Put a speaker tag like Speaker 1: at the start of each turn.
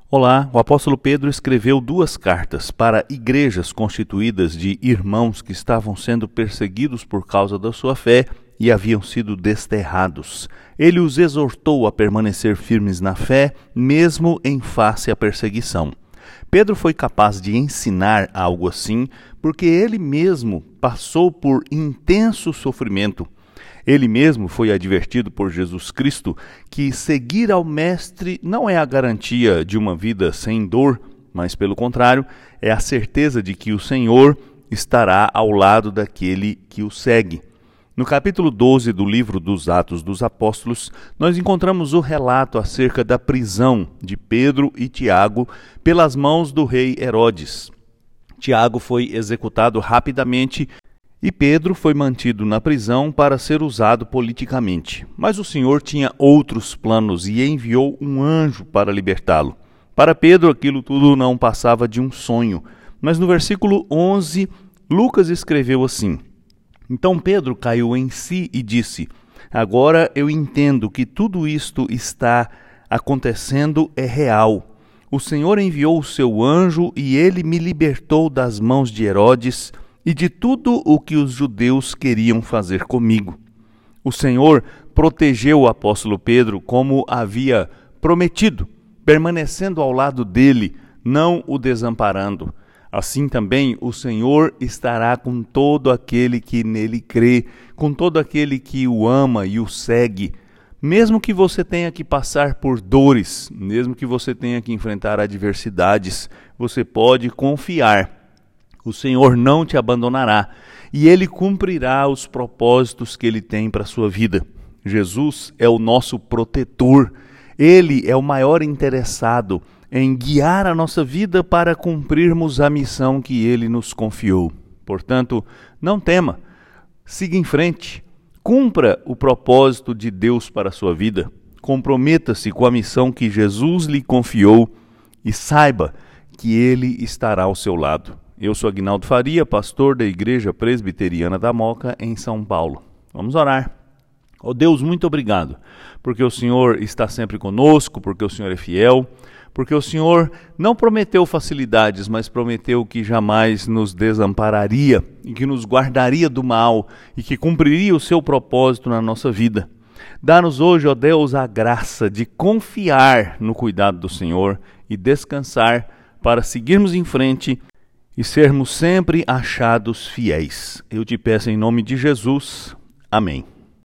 Speaker 1: Olá, o apóstolo Pedro escreveu 2 cartas para igrejas constituídas de irmãos que estavam sendo perseguidos por causa da sua fé e haviam sido desterrados. Ele os exortou a permanecer firmes na fé, mesmo em face à perseguição. Pedro foi capaz de ensinar algo assim porque ele mesmo passou por intenso sofrimento. Ele mesmo foi advertido por Jesus Cristo que seguir ao Mestre não é a garantia de uma vida sem dor, mas, pelo contrário, é a certeza de que o Senhor estará ao lado daquele que o segue. No capítulo 12 do livro dos Atos dos Apóstolos, nós encontramos o relato acerca da prisão de Pedro e Tiago pelas mãos do rei Herodes. Tiago foi executado rapidamente e Pedro foi mantido na prisão para ser usado politicamente. Mas o Senhor tinha outros planos e enviou um anjo para libertá-lo. Para Pedro, aquilo tudo não passava de um sonho. Mas no versículo 11, Lucas escreveu assim: Então Pedro caiu em si e disse: Agora eu entendo que tudo isto está acontecendo é real. O Senhor enviou o seu anjo e ele me libertou das mãos de Herodes e de tudo o que os judeus queriam fazer comigo. O Senhor protegeu o apóstolo Pedro como havia prometido, permanecendo ao lado dele, não o desamparando. Assim também o Senhor estará com todo aquele que nele crê, com todo aquele que o ama e o segue. Mesmo que você tenha que passar por dores, mesmo que você tenha que enfrentar adversidades, você pode confiar. O Senhor não te abandonará e Ele cumprirá os propósitos que Ele tem para a sua vida. Jesus é o nosso protetor. Ele é o maior interessado em guiar a nossa vida para cumprirmos a missão que Ele nos confiou. Portanto, não tema, siga em frente, cumpra o propósito de Deus para a sua vida, comprometa-se com a missão que Jesus lhe confiou e saiba que Ele estará ao seu lado. Eu sou Aguinaldo Faria, pastor da Igreja Presbiteriana da Moca, em São Paulo. Vamos orar. Ó Deus, muito obrigado, porque o Senhor está sempre conosco, porque o Senhor é fiel, porque o Senhor não prometeu facilidades, mas prometeu que jamais nos desampararia e que nos guardaria do mal e que cumpriria o seu propósito na nossa vida. Dá-nos hoje, ó Deus, a graça de confiar no cuidado do Senhor e descansar para seguirmos em frente e sermos sempre achados fiéis. Eu te peço em nome de Jesus. Amém.